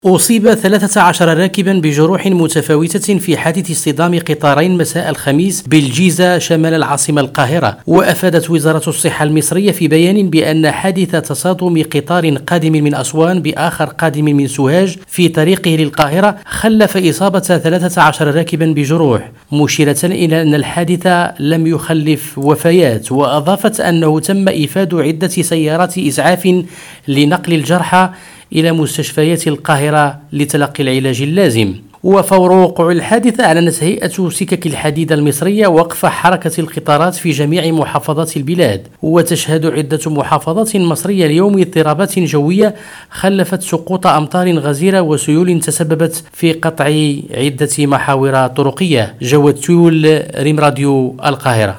أصيب 13 راكبا بجروح متفاوتة في حادث اصطدام قطارين مساء الخميس بالجيزة شمال العاصمة القاهرة. وأفادت وزارة الصحة المصرية في بيان بأن حادث تصادم قطار قادم من أسوان بآخر قادم من سوهاج في طريقه للقاهرة خلف إصابة 13 راكبا بجروح، مشيرة إلى أن الحادث لم يخلف وفيات. وأضافت أنه تم إيفاد عدة سيارات إسعاف لنقل الجرحى إلى مستشفيات القاهرة لتلقي العلاج اللازم. وفور وقوع الحادث أعلنت هيئة سكك الحديد المصرية وقف حركة القطارات في جميع محافظات البلاد. وتشهد عدة محافظات مصرية اليوم اضطرابات جوية خلفت سقوط أمطار غزيرة وسيول تسببت في قطع عدة محاور طرقية. جواد تول، ريم راديو القاهرة.